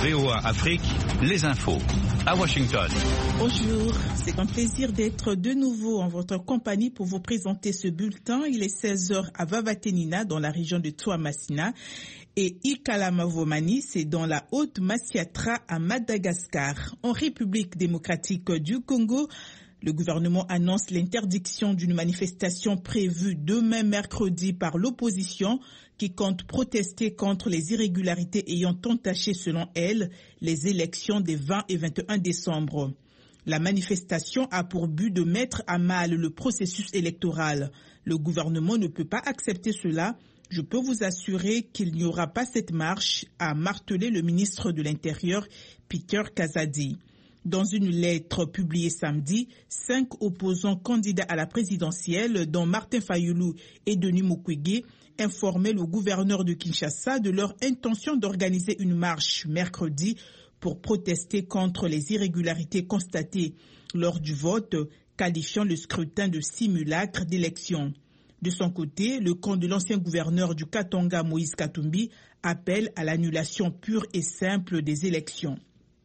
VOA Afrique, les infos. À Washington. Bonjour, c'est un plaisir d'être de nouveau en votre compagnie pour vous présenter ce bulletin. Il est 16h à Vavatenina dans la région de Toamasina et Ikalamavomani, c'est dans la Haute-Massiatra à Madagascar. En République démocratique du Congo, le gouvernement annonce l'interdiction d'une manifestation prévue demain mercredi par l'opposition qui compte protester contre les irrégularités ayant entaché, selon elle, les élections des 20 et 21 décembre. La manifestation a pour but de mettre à mal le processus électoral. Le gouvernement ne peut pas accepter cela. Je peux vous assurer qu'il n'y aura pas cette marche, a martelé le ministre de l'Intérieur, Peter Kazadi. Dans une lettre publiée samedi, 5 opposants candidats à la présidentielle, dont Martin Fayulu et Denis Mukwege, informaient le gouverneur de Kinshasa de leur intention d'organiser une marche mercredi pour protester contre les irrégularités constatées lors du vote, qualifiant le scrutin de simulacre d'élection. De son côté, le camp de l'ancien gouverneur du Katanga, Moïse Katumbi, appelle à l'annulation pure et simple des élections.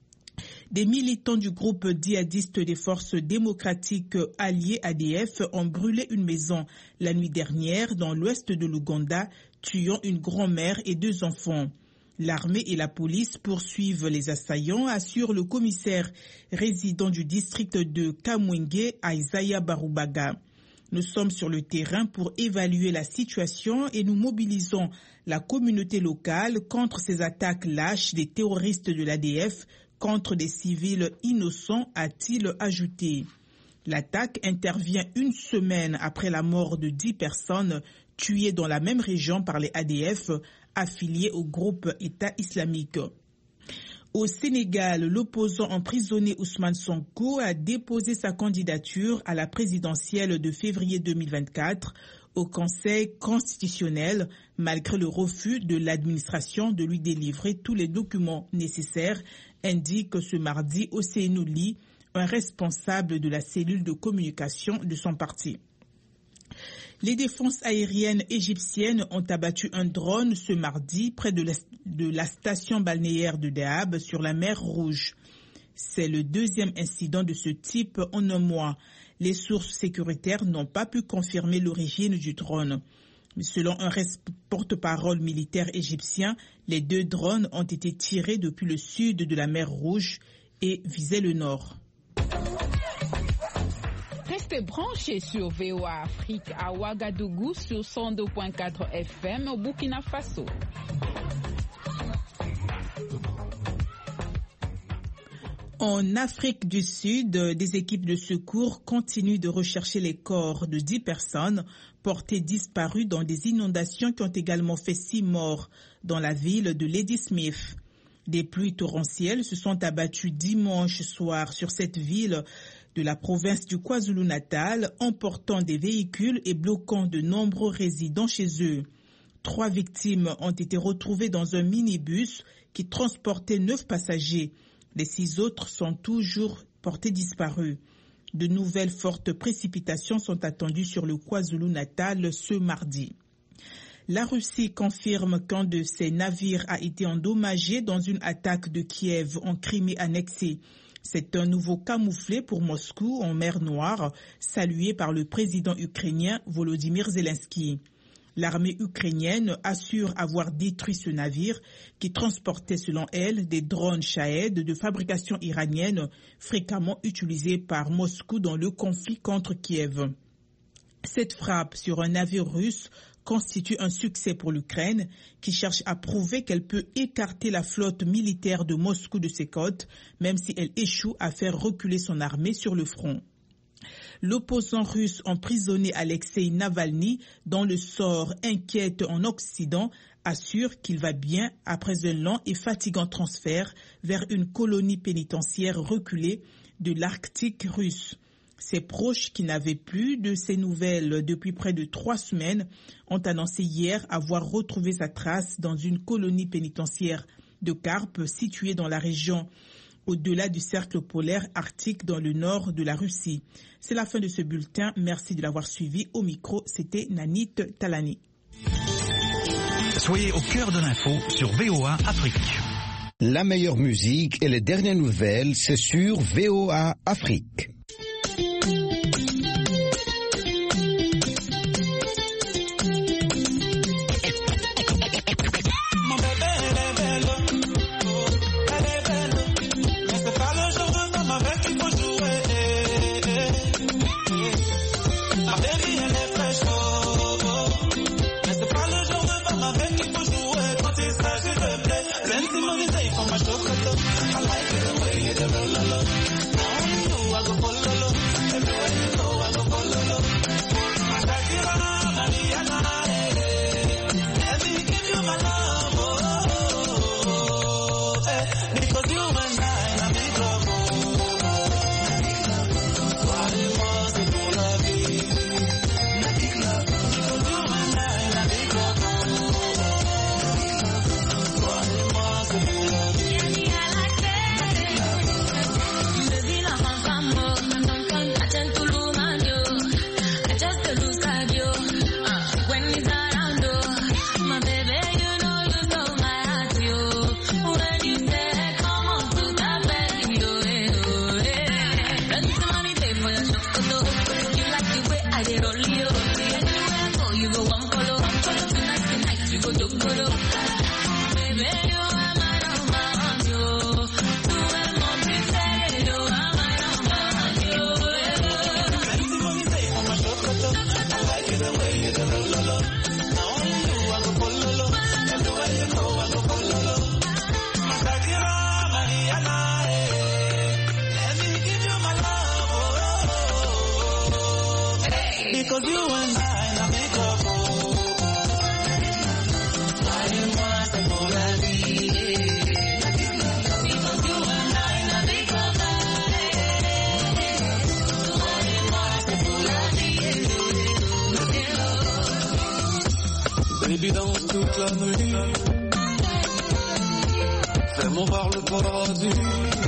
Des militants du groupe djihadiste des forces démocratiques alliées ADF ont brûlé une maison la nuit dernière dans l'ouest de l'Ouganda, tuant une grand-mère et 2 enfants. L'armée et la police poursuivent les assaillants, assure le commissaire résident du district de Kamwenge, Isaiah Barubaga. Nous sommes sur le terrain pour évaluer la situation et nous mobilisons la communauté locale contre ces attaques lâches des terroristes de l'ADF contre des civils innocents, a-t-il ajouté. L'attaque intervient une semaine après la mort de 10 personnes tuées dans la même région par les ADF affiliés au groupe État islamique. Au Sénégal, l'opposant emprisonné Ousmane Sonko a déposé sa candidature à la présidentielle de février 2024 au Conseil constitutionnel, malgré le refus de l'administration de lui délivrer tous les documents nécessaires, indique ce mardi Ousseynou Ly, un responsable de la cellule de communication de son parti. Les défenses aériennes égyptiennes ont abattu un drone ce mardi près de la station balnéaire de Dahab sur la mer Rouge. C'est le 2e incident de ce type en un mois. Les sources sécuritaires n'ont pas pu confirmer l'origine du drone. Selon un porte-parole militaire égyptien, les 2 drones ont été tirés depuis le sud de la mer Rouge et visaient le nord. Restez branchés sur VOA Afrique à Ouagadougou sur 102.4 FM au Burkina Faso. En Afrique du Sud, des équipes de secours continuent de rechercher les corps de 10 personnes portées disparues dans des inondations qui ont également fait 6 morts dans la ville de Ladysmith. Des pluies torrentielles se sont abattues dimanche soir sur cette ville de la province du KwaZulu-Natal, emportant des véhicules et bloquant de nombreux résidents chez eux. 3 victimes ont été retrouvées dans un minibus qui transportait 9 passagers. Les 6 autres sont toujours portés disparus. De nouvelles fortes précipitations sont attendues sur le KwaZulu-Natal ce mardi. La Russie confirme qu'un de ses navires a été endommagé dans une attaque de Kiev en Crimée annexée. C'est un nouveau camouflet pour Moscou en mer Noire, salué par le président ukrainien Volodymyr Zelensky. L'armée ukrainienne assure avoir détruit ce navire qui transportait selon elle des drones Shahed de fabrication iranienne fréquemment utilisés par Moscou dans le conflit contre Kiev. Cette frappe sur un navire russe constitue un succès pour l'Ukraine qui cherche à prouver qu'elle peut écarter la flotte militaire de Moscou de ses côtes, même si elle échoue à faire reculer son armée sur le front. L'opposant russe emprisonné Alexei Navalny, dont le sort inquiète en Occident, assure qu'il va bien après un long et fatigant transfert vers une colonie pénitentiaire reculée de l'Arctique russe. Ses proches, qui n'avaient plus de ses nouvelles depuis près de 3 semaines, ont annoncé hier avoir retrouvé sa trace dans une colonie pénitentiaire de Karp située dans la région au-delà du cercle polaire arctique dans le nord de la Russie. C'est la fin de ce bulletin. Merci de l'avoir suivi. Au micro, c'était Nanit Talani. Soyez au cœur de l'info sur VOA Afrique. La meilleure musique et les dernières nouvelles, c'est sur VOA Afrique. Baby danse toute la nuit, fais-moi voir le paradis.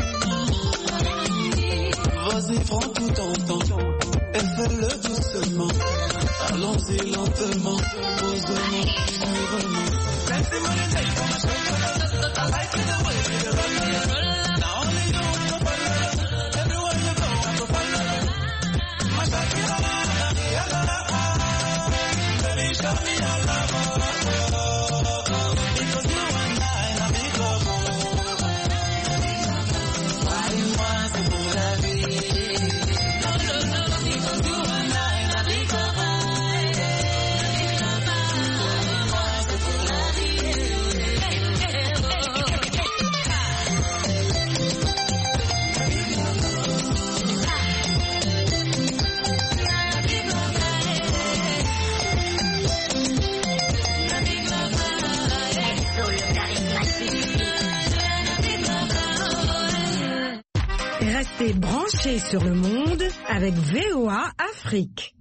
Vas-y, prends tout ton temps et fais-le doucement. Allons-y lentement, posément, sûrement. Restez branchés sur le monde avec VOA Afrique.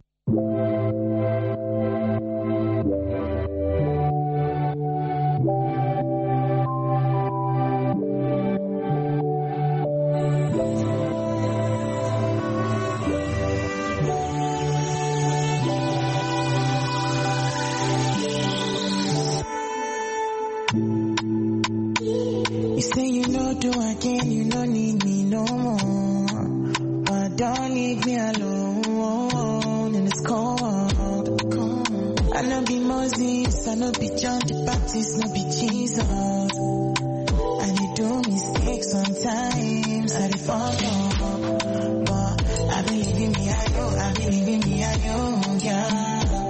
You say you know do again, you don't need me no more. But don't leave me alone in this cold. I know be Moses, I know be John the Baptist, no be Jesus. I dey do mistakes sometimes, I dey fall off. But I believe in me, I believe in me, yeah.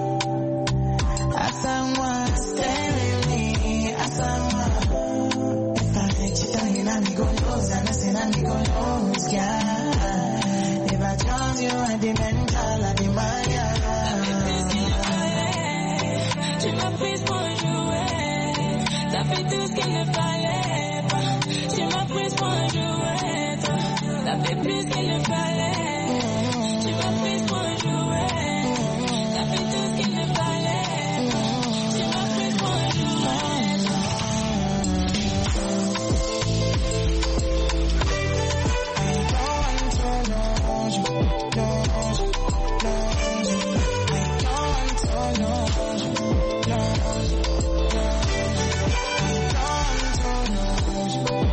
As someone stay with me, as someone. If I let you down, you know me go lose, I know say I me go lose, yeah. If I trust you, I dey mental, I dey Maya. Je m'appuie pour jouer, ça fait tout ce qu'elle ne fallait.